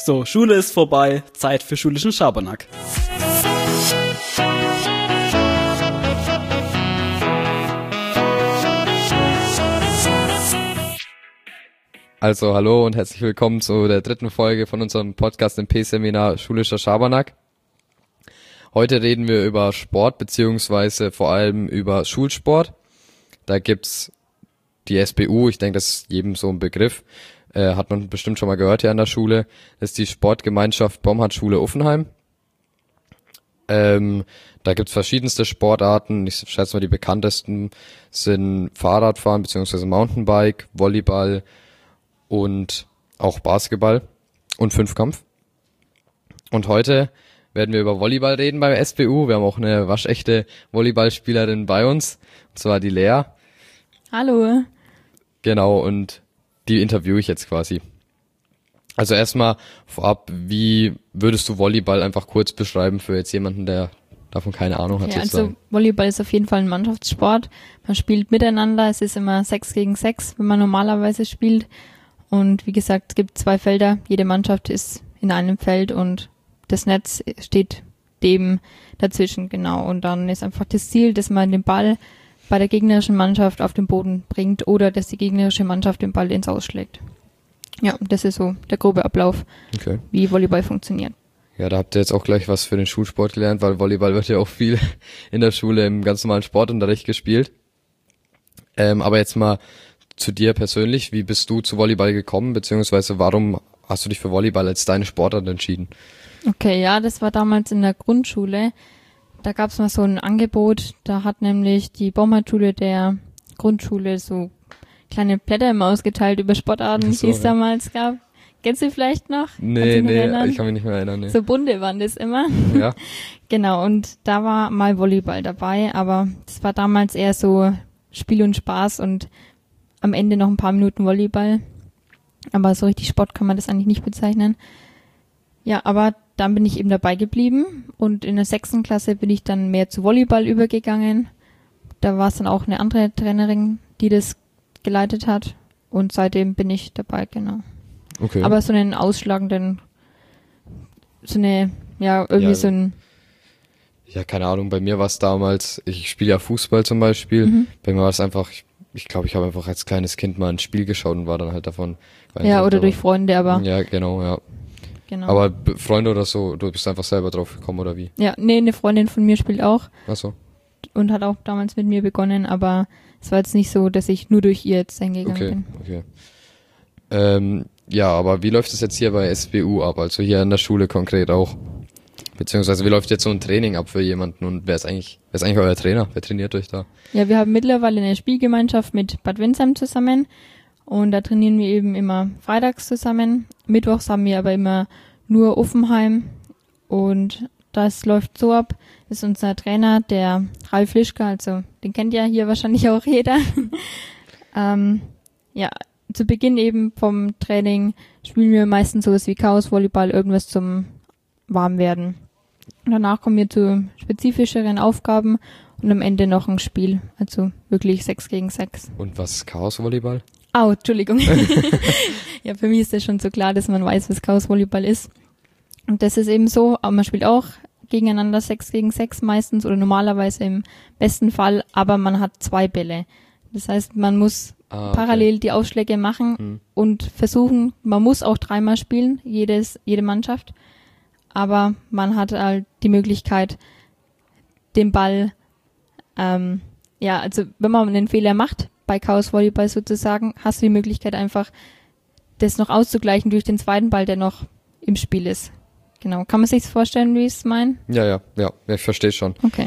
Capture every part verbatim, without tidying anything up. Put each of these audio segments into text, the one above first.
So, Schule ist vorbei, Zeit für schulischen Schabernack. Also hallo und herzlich willkommen zu der dritten Folge von unserem Podcast im P-Seminar Schulischer Schabernack. Heute reden wir über Sport beziehungsweise vor allem über Schulsport. Da gibt's die S B U, ich denke, das ist jedem so ein Begriff, äh, hat man bestimmt schon mal gehört hier an der Schule. Das ist die Sportgemeinschaft Bomhard-Schule Uffenheim. Ähm, da gibt's verschiedenste Sportarten. Ich schätze mal, die bekanntesten sind Fahrradfahren beziehungsweise Mountainbike, Volleyball und auch Basketball und Fünfkampf. Und heute werden wir über Volleyball reden beim S B U. Wir haben auch eine waschechte Volleyballspielerin bei uns, und zwar die Lea. Hallo. Genau, und die interviewe ich jetzt quasi. Also erstmal vorab, wie würdest du Volleyball einfach kurz beschreiben für jetzt jemanden, der davon keine Ahnung hat? Ja, also Volleyball ist auf jeden Fall ein Mannschaftssport. Man spielt miteinander, es ist immer sechs gegen sechs, wenn man normalerweise spielt. Und wie gesagt, es gibt zwei Felder, jede Mannschaft ist in einem Feld und das Netz steht dem dazwischen, genau. Und dann ist einfach das Ziel, dass man den Ball bei der gegnerischen Mannschaft auf den Boden bringt oder dass die gegnerische Mannschaft den Ball ins Ausschlägt. Ja, das ist so der grobe Ablauf, okay, wie Volleyball funktioniert. Ja, da habt ihr jetzt auch gleich was für den Schulsport gelernt, weil Volleyball wird ja auch viel in der Schule im ganz normalen Sportunterricht gespielt. Ähm, aber jetzt mal zu dir persönlich, wie bist du zu Volleyball gekommen, beziehungsweise warum hast du dich für Volleyball als deine Sportart entschieden? Okay, ja, das war damals in der Grundschule. Da gab es mal so ein Angebot, da hat nämlich die Bomhard-Schule der Grundschule so kleine Blätter immer ausgeteilt über Sportarten, so, die es ja. damals gab. Kennst du vielleicht noch? Nee, nee, erinnern? Ich kann mich nicht mehr erinnern. Nee. So bunte waren das immer. Ja. Genau, und da war mal Volleyball dabei, aber das war damals eher so Spiel und Spaß und am Ende noch ein paar Minuten Volleyball. Aber so richtig Sport kann man das eigentlich nicht bezeichnen. Ja, aber dann bin ich eben dabei geblieben und in der sechsten Klasse bin ich dann mehr zu Volleyball übergegangen. Da war es dann auch eine andere Trainerin, die das geleitet hat und seitdem bin ich dabei, genau. Okay. Aber so einen ausschlagenden, so eine, ja, irgendwie ja, so ein... Ja, keine Ahnung, bei mir war es damals, ich spiele ja Fußball zum Beispiel, mhm. bei mir war es einfach... Ich, Ich glaube, ich habe einfach als kleines Kind mal ein Spiel geschaut und war dann halt davon... Ja, oder durch Freunde, aber... Ja, genau, ja. Genau. Aber B- Freunde oder so, du bist einfach selber drauf gekommen, oder wie? Ja, nee, eine Freundin von mir spielt auch. Ach so. Und hat auch damals mit mir begonnen, aber es war jetzt nicht so, dass ich nur durch ihr jetzt hingegangen okay, bin. Okay, okay. Ähm, ja, aber wie läuft es jetzt hier bei S B U ab? Also hier an der Schule konkret auch? Beziehungsweise wie läuft jetzt so ein Training ab für jemanden und wer ist eigentlich, wer ist eigentlich euer Trainer? Wer trainiert euch da? Ja, wir haben mittlerweile eine Spielgemeinschaft mit Bad Windsheim zusammen und da trainieren wir eben immer freitags zusammen. Mittwochs haben wir aber immer nur Uffenheim und das läuft so ab, das ist unser Trainer, der Ralf Lischka, also den kennt ja hier wahrscheinlich auch jeder. ähm, ja, zu Beginn eben vom Training spielen wir meistens sowas wie Chaos-Volleyball, irgendwas zum Warmwerden. Danach kommen wir zu spezifischeren Aufgaben und am Ende noch ein Spiel, also wirklich sechs gegen sechs. Und was ist Chaos-Volleyball? Oh, Entschuldigung. Ja, für mich ist das schon so klar, dass man weiß, was Chaos-Volleyball ist. Und das ist eben so, aber man spielt auch gegeneinander sechs gegen sechs meistens oder normalerweise im besten Fall, aber man hat zwei Bälle. Das heißt, man muss ah, okay. parallel die Ausschläge machen hm. und versuchen, man muss auch dreimal spielen, jedes, jede Mannschaft. Aber man hat halt die Möglichkeit, den Ball, ähm, ja, also wenn man einen Fehler macht, bei Chaos Volleyball sozusagen, hast du die Möglichkeit einfach, das noch auszugleichen durch den zweiten Ball, der noch im Spiel ist. Genau. Kann man sich das vorstellen, wie ich es meine? Ja, ja, ja, ich verstehe schon. Okay.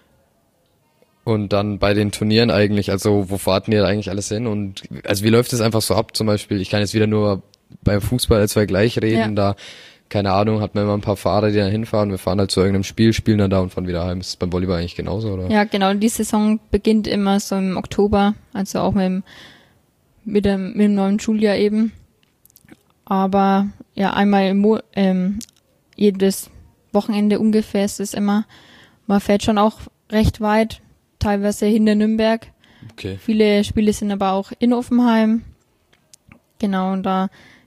Und dann bei den Turnieren eigentlich, also wo fahrten ihr eigentlich alles hin? Und also wie läuft es einfach so ab zum Beispiel? Ich kann jetzt wieder nur beim Fußball als wir gleich reden, ja. Da keine Ahnung, hat man immer ein paar Fahrer, die dann hinfahren. Wir fahren halt zu irgendeinem Spiel, spielen dann da und fahren wieder heim. Ist das beim Volleyball eigentlich genauso, oder? Ja, genau. Die Saison beginnt immer so im Oktober, also auch mit dem, mit dem, mit dem neuen Schuljahr eben. Aber ja, einmal im Mo- ähm, jedes Wochenende ungefähr ist es immer. Man fährt schon auch recht weit, teilweise hinter Nürnberg. Okay. Viele Spiele sind aber auch in Uffenheim. Genau, und da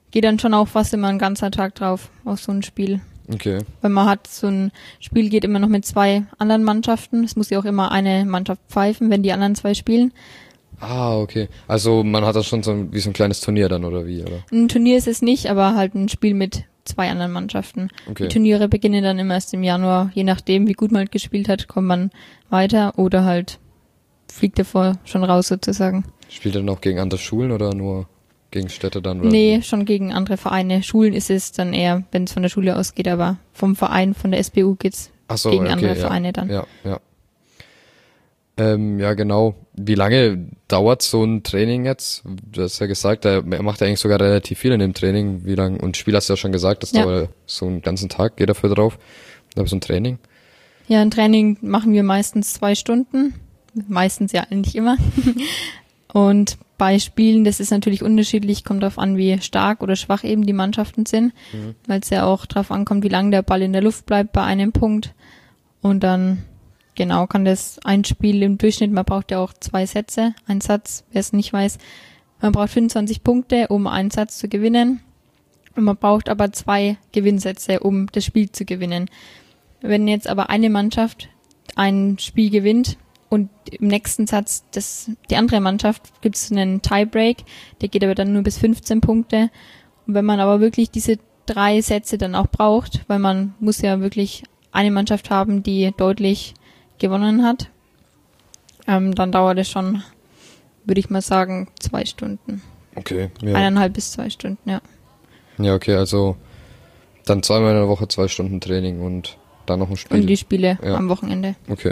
geht dann schon auch fast immer ein ganzer Tag drauf auf so ein Spiel. Okay. Weil man hat, so ein Spiel geht immer noch mit zwei anderen Mannschaften. Es muss ja auch immer eine Mannschaft pfeifen, wenn die anderen zwei spielen. Ah, okay. Also man hat das schon so ein, wie so ein kleines Turnier dann, oder wie, oder? Ein Turnier ist es nicht, aber halt ein Spiel mit zwei anderen Mannschaften. Okay. Die Turniere beginnen dann immer erst im Januar. Je nachdem, wie gut man halt gespielt hat, kommt man weiter oder halt fliegt davor schon raus sozusagen. Spielt ihr dann auch gegen andere Schulen oder nur gegen Städte dann? Oder Nee, wie? schon gegen andere Vereine. Schulen ist es dann eher, wenn es von der Schule ausgeht, aber vom Verein, von der S B U geht's Ach so, gegen okay, andere ja, Vereine dann. Ja, ja. Ähm, ja, genau. Wie lange dauert so ein Training jetzt? Du hast ja gesagt, er macht ja eigentlich sogar relativ viel in dem Training. Wie lang? Und Spiel hast du ja schon gesagt, das Ja. dauert so einen ganzen Tag, geht dafür drauf. Aber so ein Training? Ja, ein Training machen wir meistens zwei Stunden. Meistens ja nicht immer. Und bei Spielen, das ist natürlich unterschiedlich, kommt darauf an, wie stark oder schwach eben die Mannschaften sind, mhm. weil es ja auch darauf ankommt, wie lange der Ball in der Luft bleibt bei einem Punkt. Und dann, genau, kann das ein Spiel im Durchschnitt, man braucht ja auch zwei Sätze, ein Satz, wer es nicht weiß, man braucht fünfundzwanzig Punkte, um einen Satz zu gewinnen. Und man braucht aber zwei Gewinnsätze, um das Spiel zu gewinnen. Wenn jetzt aber eine Mannschaft ein Spiel gewinnt, und im nächsten Satz, das, die andere Mannschaft, gibt es einen Tiebreak, der geht aber dann nur bis fünfzehn Punkte. Und wenn man aber wirklich diese drei Sätze dann auch braucht, weil man muss ja wirklich eine Mannschaft haben, die deutlich gewonnen hat, ähm, dann dauert es schon, würde ich mal sagen, zwei Stunden. Okay, ja. Eineinhalb bis zwei Stunden, ja. Ja, okay, also dann zweimal in der Woche zwei Stunden Training und dann noch ein Spiel. Und die Spiele ja. am Wochenende. Okay.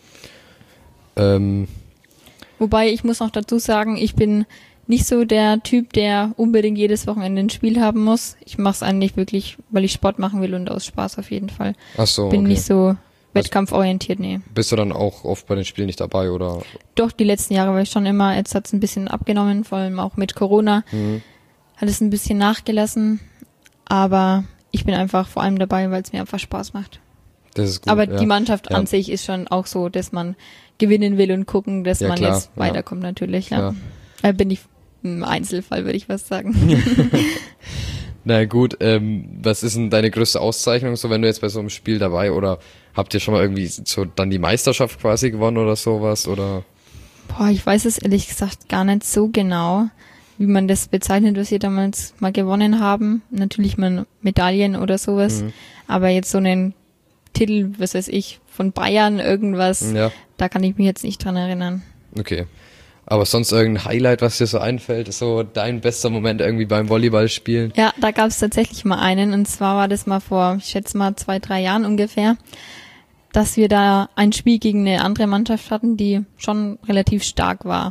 Ähm, Wobei, ich muss noch dazu sagen, ich bin nicht so der Typ, der unbedingt jedes Wochenende ein Spiel haben muss. Ich mache es eigentlich wirklich, weil ich Sport machen will und aus Spaß auf jeden Fall. ach so, Bin okay. nicht so wettkampforientiert, nee. Bist du dann auch oft bei den Spielen nicht dabei, oder? Doch, die letzten Jahre war ich schon immer, jetzt hat es ein bisschen abgenommen, vor allem auch mit Corona. Mhm. Hat es ein bisschen nachgelassen, aber ich bin einfach vor allem dabei, weil es mir einfach Spaß macht. Das ist gut, Aber ja. die Mannschaft Ja. an sich ist schon auch so, dass man gewinnen will und gucken, dass Ja, man klar, jetzt ja. weiterkommt natürlich. Ja. Klar. Da bin ich im Einzelfall, würde ich was sagen. Na gut, ähm, was ist denn deine größte Auszeichnung, so wenn du jetzt bei so einem Spiel dabei, oder habt ihr schon mal irgendwie so dann die Meisterschaft quasi gewonnen oder sowas, oder? Boah, ich weiß es ehrlich gesagt gar nicht so genau, wie man das bezeichnet, was wir damals mal gewonnen haben. Natürlich mal Medaillen oder sowas, Mhm. aber jetzt so einen Titel, was weiß ich, von Bayern, irgendwas, Ja, da kann ich mich jetzt nicht dran erinnern. okay. Aber sonst irgendein Highlight, was dir so einfällt, ist so dein bester Moment irgendwie beim Volleyballspielen? Ja, da gab es tatsächlich mal einen, und zwar war das mal vor, ich schätze mal, zwei, drei Jahren ungefähr, dass wir da ein Spiel gegen eine andere Mannschaft hatten, die schon relativ stark war.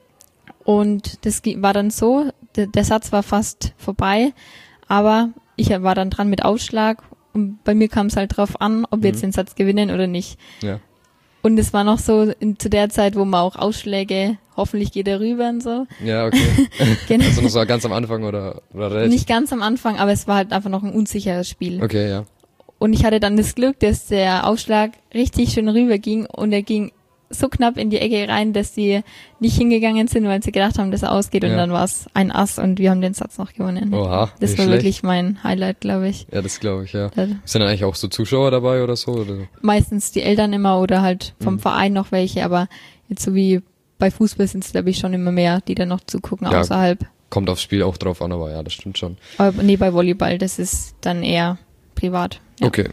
Und das ge- war dann so, der, der Satz war fast vorbei, aber ich war dann dran mit Ausschlag, und bei mir kam es halt drauf an, ob wir Mhm. jetzt den Satz gewinnen oder nicht. Ja. Und es war noch so in, zu der Zeit, wo man auch Ausschläge, hoffentlich geht er rüber und so. Ja, okay. Genau. Also noch so ganz am Anfang oder, oder relativ? Nicht ganz am Anfang, aber es war halt einfach noch ein unsicheres Spiel. Okay, ja. Und ich hatte dann das Glück, dass der Ausschlag richtig schön rüber ging, und er ging so knapp in die Ecke rein, dass die nicht hingegangen sind, weil sie gedacht haben, dass er ausgeht, und Ja. dann war es ein Ass und wir haben den Satz noch gewonnen. Oha, Das nicht war schlecht. wirklich mein Highlight, glaube ich. Ja, das glaube ich, ja. Da- Sind dann eigentlich auch so Zuschauer dabei oder so? Oder? Meistens die Eltern immer oder halt vom Mhm. Verein noch welche, aber jetzt so wie bei Fußball sind es, glaube ich, schon immer mehr, die dann noch zugucken Ja. außerhalb. Kommt aufs Spiel auch drauf an, aber ja, das stimmt schon. Aber nee, bei Volleyball, das ist dann eher privat. Ja. Okay.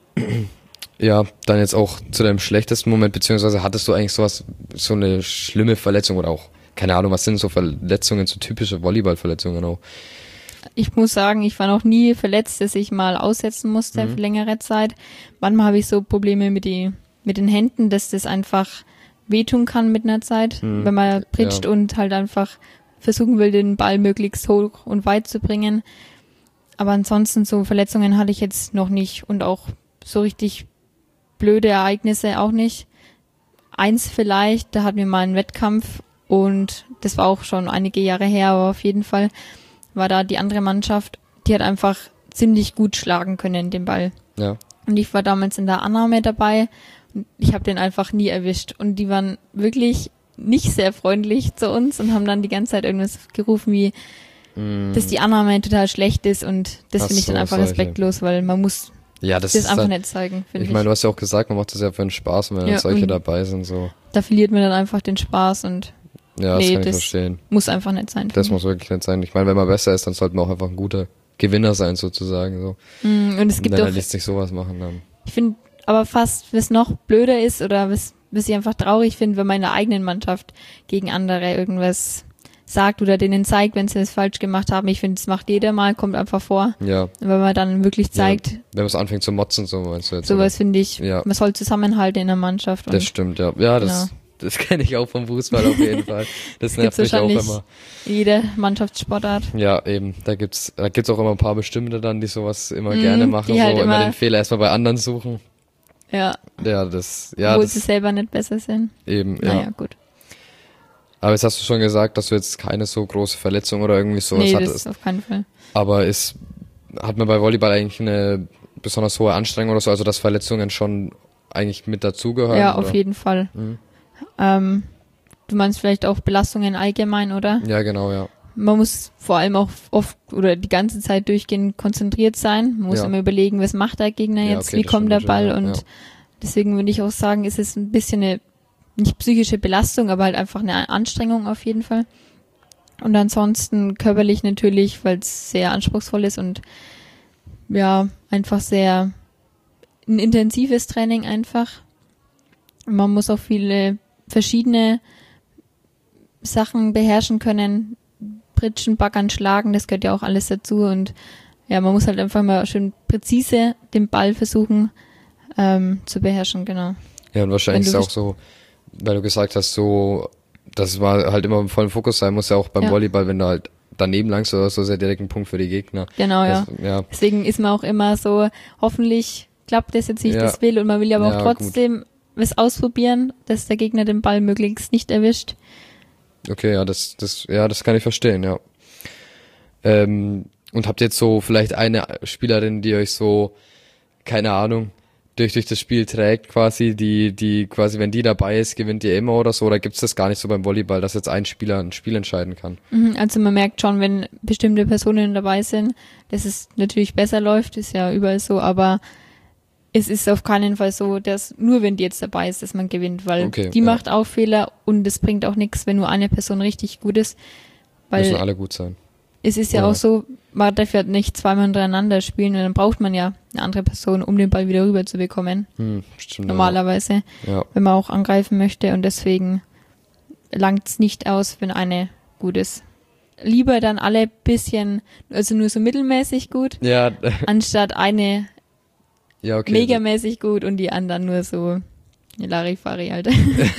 Ja, dann jetzt auch zu deinem schlechtesten Moment, beziehungsweise hattest du eigentlich sowas, so eine schlimme Verletzung oder auch, keine Ahnung, was sind so Verletzungen, so typische Volleyballverletzungen auch? Ich muss sagen, ich war noch nie verletzt, dass ich mal aussetzen musste Mhm. für längere Zeit. Manchmal habe ich so Probleme mit, die, mit den Händen, dass das einfach wehtun kann mit einer Zeit, Mhm. wenn man pritscht Ja. und halt einfach versuchen will, den Ball möglichst hoch und weit zu bringen. Aber ansonsten so Verletzungen hatte ich jetzt noch nicht, und auch so richtig blöde Ereignisse auch nicht. Eins vielleicht, da hatten wir mal einen Wettkampf, und das war auch schon einige Jahre her, aber auf jeden Fall war da die andere Mannschaft, die hat einfach ziemlich gut schlagen können, den Ball. Ja. Und ich war damals in der Annahme dabei, und ich habe den einfach nie erwischt. Und die waren wirklich nicht sehr freundlich zu uns und haben dann die ganze Zeit irgendwas gerufen wie, mm. dass die Annahme total schlecht ist und das finde ich dann einfach solche. respektlos, weil man muss ja, das, das ist einfach dann, nicht zeigen, finde ich. Ich meine, du hast ja auch gesagt, man macht das ja für den Spaß, wenn ja, solche dabei sind. So. Da verliert man dann einfach den Spaß und ja, das nee, kann ich das verstehen. muss einfach nicht sein. Das muss wirklich nicht sein. Ich meine, wenn man besser ist, dann sollte man auch einfach ein guter Gewinner sein, sozusagen. So. Mm, und es gibt und dann auch, lässt sich sowas machen. Dann. Ich finde aber fast, was noch blöder ist oder was, was ich einfach traurig finde, wenn man in der eigenen Mannschaft gegen andere irgendwas sagt oder denen zeigt, wenn sie das falsch gemacht haben. Ich finde, das macht jeder mal, kommt einfach vor. Ja. Wenn man dann wirklich zeigt. Ja, wenn man es anfängt zu motzen, so meinst du jetzt. Sowas finde ich, ja. man soll zusammenhalten in der Mannschaft. Das stimmt, ja. Ja, das, genau. das kenne ich auch vom Fußball auf jeden Fall. Das nervt mich auch immer. Jede Mannschaftssportart. Ja, eben. Da gibt's, da gibt's auch immer ein paar Bestimmte dann, die sowas immer mm, gerne machen, die halt so immer, immer den Fehler erstmal bei anderen suchen. Ja. Ja, das, ja. Wo das, sie selber nicht besser sind. Eben, ja. Naja, gut. Aber jetzt hast du schon gesagt, dass du jetzt keine so große Verletzung oder irgendwie sowas nee, hattest. Das ist auf keinen Fall. Aber ist, hat man bei Volleyball eigentlich eine besonders hohe Anstrengung oder so, also dass Verletzungen schon eigentlich mit dazugehören? Ja, oder? auf jeden Fall. Mhm. Ähm, du meinst vielleicht auch Belastungen allgemein, oder? Ja, genau, ja. Man muss vor allem auch oft oder die ganze Zeit durchgehend konzentriert sein. Man muss ja. immer überlegen, was macht der Gegner ja, jetzt, okay, wie kommt der Ball ja, und ja. deswegen würde ich auch sagen, ist es ein bisschen eine, nicht psychische Belastung, aber halt einfach eine Anstrengung auf jeden Fall. Und ansonsten körperlich natürlich, weil es sehr anspruchsvoll ist und ja, einfach sehr ein intensives Training einfach. Man muss auch viele verschiedene Sachen beherrschen können, Pritschen, Baggern, Schlagen, das gehört ja auch alles dazu und ja, man muss halt einfach mal schön präzise den Ball versuchen ähm, zu beherrschen, genau. Ja, und wahrscheinlich ist es auch so, weil du gesagt hast, so, das war halt immer im vollen Fokus sein muss, ja auch beim ja. Volleyball, wenn du halt daneben langst oder so, sehr direkt ein Punkt für die Gegner. Genau, das, ja. ja. Deswegen ist man auch immer so, hoffentlich klappt das jetzt, wie ich ja. das will und man will aber ja, auch trotzdem gut. was ausprobieren, dass der Gegner den Ball möglichst nicht erwischt. Okay, ja, das, das, ja, das kann ich verstehen, ja. Ähm, und habt ihr jetzt so vielleicht eine Spielerin, die euch so, keine Ahnung, durch, durch das Spiel trägt quasi, die, die quasi, wenn die dabei ist, gewinnt ihr immer oder so, oder gibt's das gar nicht so beim Volleyball, dass jetzt ein Spieler ein Spiel entscheiden kann? Also man merkt schon, wenn bestimmte Personen dabei sind, dass es natürlich besser läuft, ist ja überall so, aber es ist auf keinen Fall so, dass nur wenn die jetzt dabei ist, dass man gewinnt, weil okay, die ja. macht auch Fehler und es bringt auch nichts, wenn nur eine Person richtig gut ist. Weil müssen alle gut sein. Es ist ja, ja auch so, man darf ja nicht zweimal hintereinander spielen und dann braucht man ja eine andere Person, um den Ball wieder rüber zu bekommen. Hm, stimmt, normalerweise, ja. wenn man auch angreifen möchte und deswegen langt es nicht aus, wenn eine gut ist. Lieber dann alle bisschen, also nur so mittelmäßig gut, ja. anstatt eine ja, okay. megamäßig gut und die anderen nur so Larifari halt.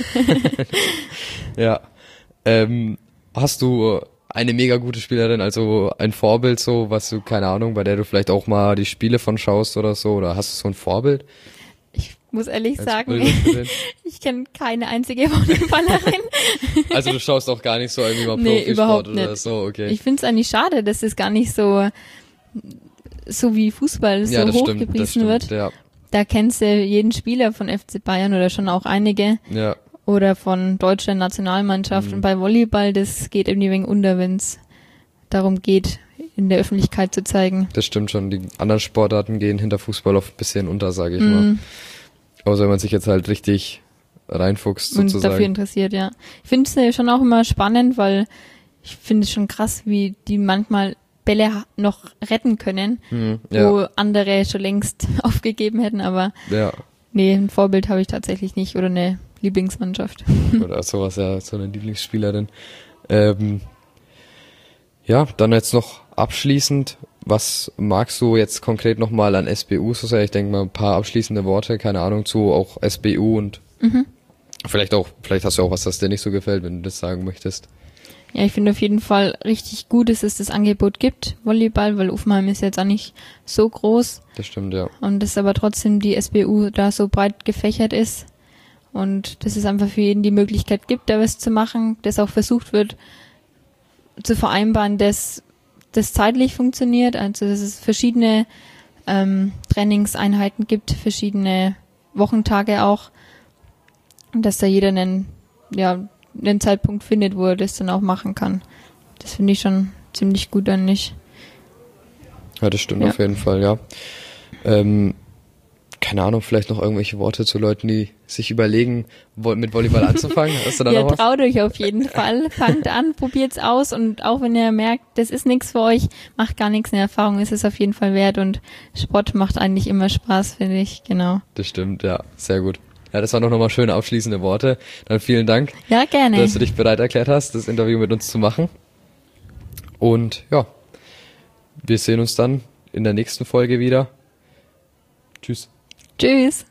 ja. Ähm, hast du eine mega gute Spielerin, also ein Vorbild so, was du, keine Ahnung, bei der du vielleicht auch mal die Spiele von schaust oder so, oder hast du so ein Vorbild? Ich muss ehrlich Als sagen, ich kenne keine einzige Volleyballerin. Also du schaust auch gar nicht so irgendwie mal nee, Profisport oder nicht. So, okay. Ich finde es eigentlich schade, dass es gar nicht so so wie Fußball so ja, das hochgepriesen stimmt, das stimmt, wird. Ja. Da kennst du jeden Spieler von F C Bayern oder schon auch einige. Ja. Oder von deutscher Nationalmannschaft. Mhm. Und bei Volleyball, das geht irgendwie ein wenig unter, wenn es darum geht, in der Öffentlichkeit zu zeigen. Das stimmt schon. Die anderen Sportarten gehen hinter Fußball oft ein bisschen unter, sage ich mhm. mal. Außer wenn man sich jetzt halt richtig reinfuchst, sozusagen. Und dafür interessiert, ja. Ich finde es schon auch immer spannend, weil ich finde es schon krass, wie die manchmal Bälle noch retten können, mhm, ja. wo andere schon längst aufgegeben hätten, aber ja. nee, ein Vorbild habe ich tatsächlich nicht oder eine Lieblingsmannschaft. Oder sowas, ja, so eine Lieblingsspielerin. Ähm, ja, dann jetzt noch abschließend, was magst du jetzt konkret nochmal an S B U so sehr? Ich denke mal ein paar abschließende Worte, keine Ahnung, zu auch S B U und mhm. vielleicht auch, vielleicht hast du auch was, das dir nicht so gefällt, wenn du das sagen möchtest. Ja, ich finde auf jeden Fall richtig gut, dass es das Angebot gibt, Volleyball, weil Uffenheim ist jetzt auch nicht so groß. Das stimmt, ja. Und dass aber trotzdem die S B U da so breit gefächert ist und dass es einfach für jeden die Möglichkeit gibt, da was zu machen, dass auch versucht wird zu vereinbaren, dass das zeitlich funktioniert, also dass es verschiedene ähm, Trainingseinheiten gibt, verschiedene Wochentage auch, und dass da jeder einen, ja, einen Zeitpunkt findet, wo er das dann auch machen kann. Das finde ich schon ziemlich gut eigentlich. Ja, das stimmt Ja. auf jeden Fall, ja. Ähm, keine Ahnung, vielleicht noch irgendwelche Worte zu Leuten, die sich überlegen, wo- mit Volleyball anzufangen. Hast du da Ja, noch was? traut euch auf jeden Fall. Fangt an, probiert's aus und auch wenn ihr merkt, das ist nichts für euch, macht gar nichts, eine Erfahrung ist es auf jeden Fall wert und Sport macht eigentlich immer Spaß, finde ich, genau. Das stimmt, ja, sehr gut. Ja, das waren doch nochmal schöne abschließende Worte. Dann vielen Dank, Ja, gerne. dass du dich bereit erklärt hast, das Interview mit uns zu machen. Und ja, wir sehen uns dann in der nächsten Folge wieder. Tschüss. Tschüss.